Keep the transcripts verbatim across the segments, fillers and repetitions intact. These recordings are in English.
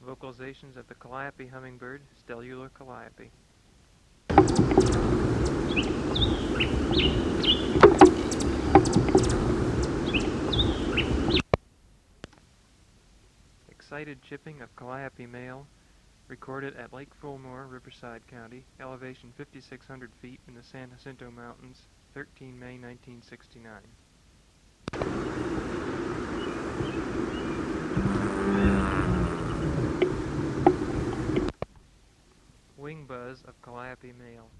Vocalizations of the calliope hummingbird, Stellula calliope. Excited chipping of calliope male, recorded at Lake Fulmore, Riverside County, elevation fifty-six hundred feet in the San Jacinto Mountains, the thirteenth of May nineteen sixty-nine. Wing buzz of calliope male.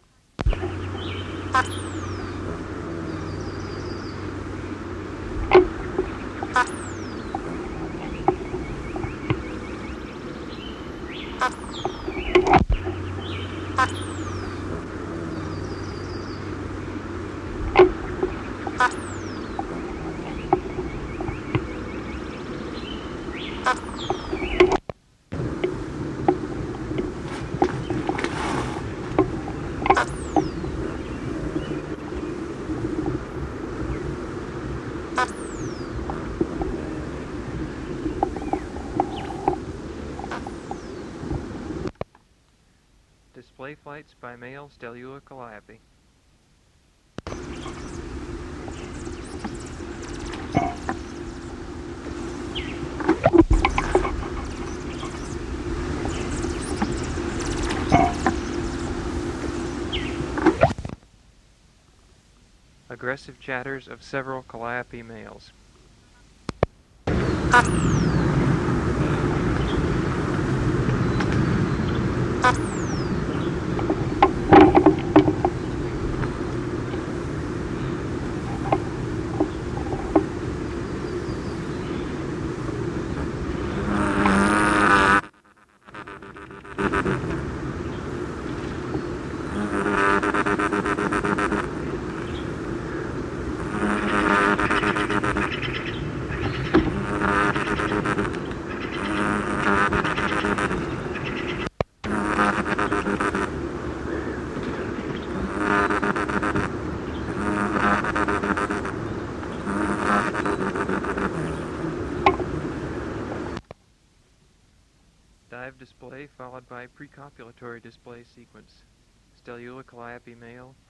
Display flights by male Stellula calliope. Aggressive chatters of several calliope males. Dive display followed by precopulatory display sequence. Stellula calliope male,